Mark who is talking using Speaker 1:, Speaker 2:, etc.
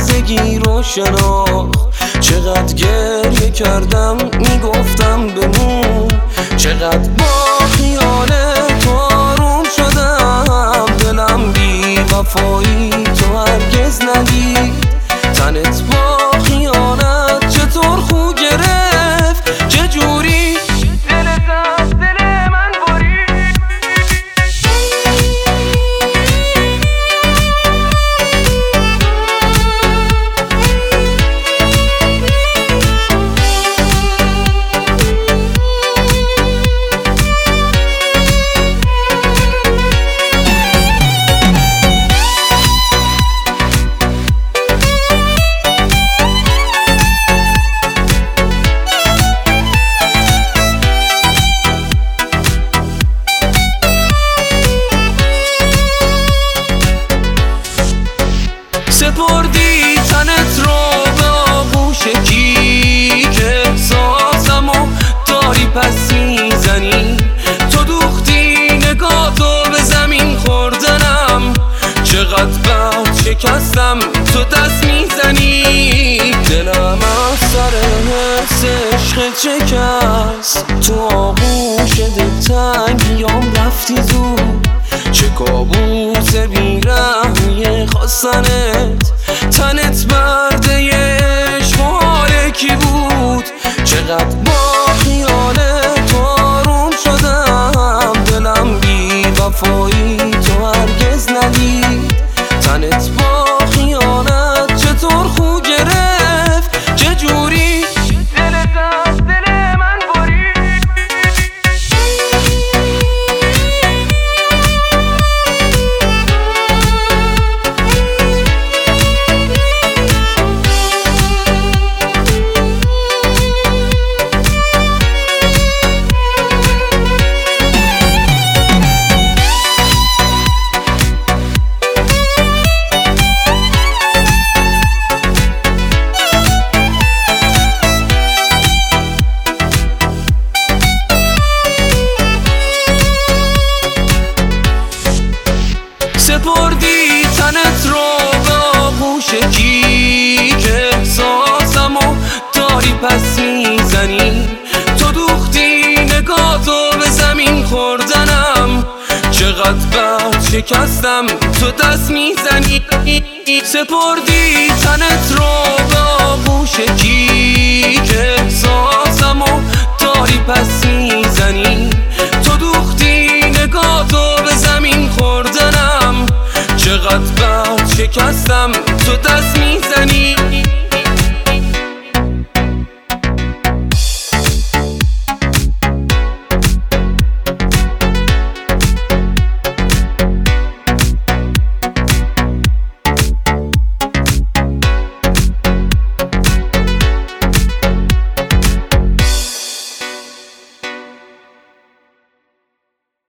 Speaker 1: سادگی رو شناخت. چقدر گریه کردم میگفتم بمون، چقدر با خیال تو آروم شدم. دلم بی وفایی تو هرگز ندید، تنت با خیانت چطور خو گرفت، چجوری دلت از دل من برید. سپردی تنت رو به آغوش کی که احساسمو داری پس میزنی. تو دوختی نگاه تو به زمین خوردنم، چقدر بد شکستم تو دست میزنی. دلم از سر حس عشق شکست، تو آغوش دلتنگیام رفتی زود. چه کابوس بیرحمیه خواستنت، تنت برده عشق و حال کی بود. چقدر با خیال تو آروم شدم، دلم بی وفایی تو هرگز ندید، تنت با خیانت چطور خو گرفت، چجوری دلت از دل من برید. سپردی تنت رو به آغوش کی که احساسمو داری پس میزنی. تو دوختی نگاه تو به زمین خوردنم، چقدر بد شکستم تو دست میزنی. سپردی تنت رو به آغوش کی که احساسمو داری پس میزنی. تو دوختی نگاه تو به زمین خوردنم، چقدر بد شکستم تو دست میزنی.